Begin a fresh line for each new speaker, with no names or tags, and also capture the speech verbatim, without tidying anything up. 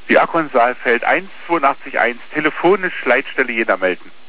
Die Akku in Saalfeld eins zwei acht eins, telefonisch Leitstelle Jena melden.